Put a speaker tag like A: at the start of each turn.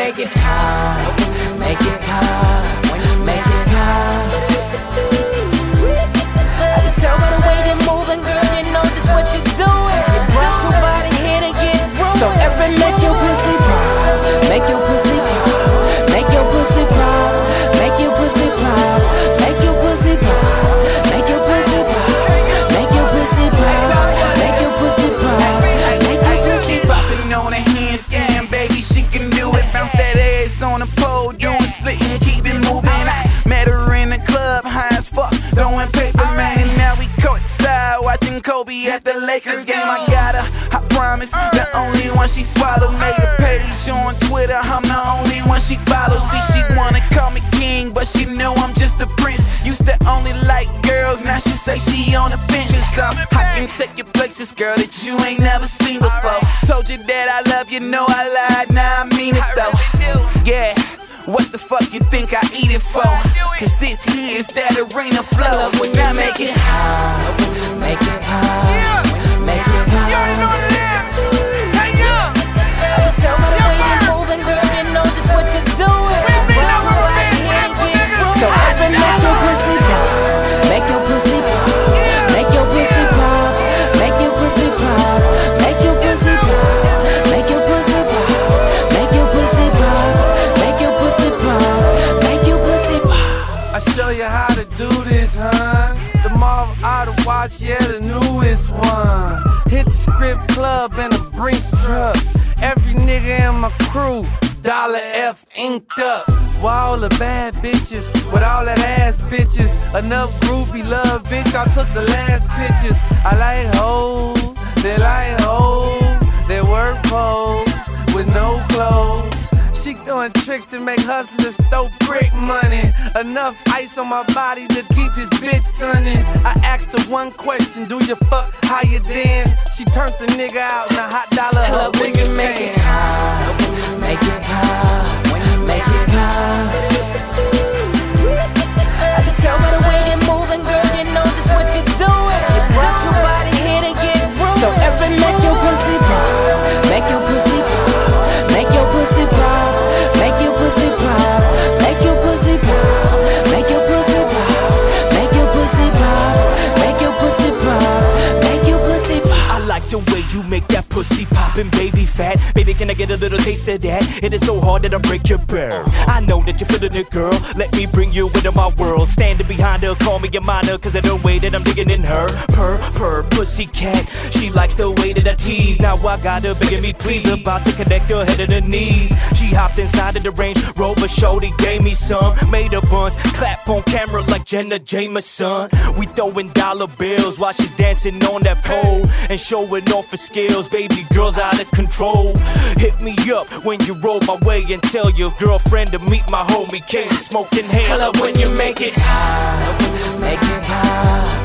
A: make it high, make it high, when you make it high. I can tell by the way you're moving, girl, you know just what you're doing. You brought your body here to get ruined. So every make your pussy pop, make your pussy pop, make your pussy pop, make your pussy pop, make your pussy pop, make your pussy pop, make your pussy pop, make your pussy pop, make your pussy pop.
B: Popping on a handstand, baby, she can do it. Bounce that ass on the pole, doing split and keep it moving. I met her in the club, high as fuck, throwing paper, man. And now we courtside, watching Kobe at the Lakers game. I got her, I promise, the only one she swallowed. Made a page on Twitter, I'm the only one she follows. See, she wanna call me king, but she know I'm just a prince. Used to only like girls, now she say she on the bench. So I can take you places, girl, that you ain't never seen before. Told you that I love you, know I lied, now I mean it though. Yeah, what the fuck you think I eat it for? Cause this here is that arena flow.
A: When you make it high, make it high, make it high.
B: You already know what it is. Hey, young.
A: I can tell by the way you're moving, girl, you know just what you're doing. Brought you right here to get ruined. So every make your pussy pop, make your pussy pop, make your pussy pop, make your pussy pop, make your pussy pop, make your pussy pop, make your pussy pop, make your pussy pop, make your pussy pop.
C: I show you how to do this, huh? The Marvel Auto Watch, yeah, the newest one. Hit the Script Club in a Brinks truck. Every nigga in my crew, Dollar F inked up. With all the bad bitches, with all that ass bitches. Enough groupie love, bitch, I took the last pictures. I like hoes, they like hoes. They work pose with no clothes. She doing tricks to make hustlers throw brick money. Enough ice on my body to keep this bitch sunning. I asked her one question, do you fuck how you dance? She turned the nigga out in a hot dollar her
A: Love when
C: biggest
A: you make
C: fan.
A: it high, make it high, when you make it high. I can tell by the way you're moving, girl, you know just what you're doing. You brought your body here to get ruined. So every make your pussy pop, make your pussy pop, make your pussy pop, make your pussy pop, make your pussy pop, make your pussy pop, make your pussy pop, make your pussy pop, make your pussy pop.
D: I like the way you make that pussy poppin', baby fat. Baby, can I get a little taste of that? It is so hard that I break your burr. I know that you're feeling it, girl. Let me bring you into my world. Standing behind her, call me your minor, cause of the way that I'm digging in her. Purr, pussy cat. She likes the way that I tease. Now I got her begging me please. About to connect her head to the knees. She hopped inside of the Range Rover, shorty gave me some. Made a buns, clap on camera like Jenna Jameson. We throwing dollar bills while she's dancing on that pole. And showing off her skills, baby girl's out of control. Hit me up when you roll my way and tell your girlfriend to meet my homie King. Smoking hair.
A: I love when you make it high, make it high.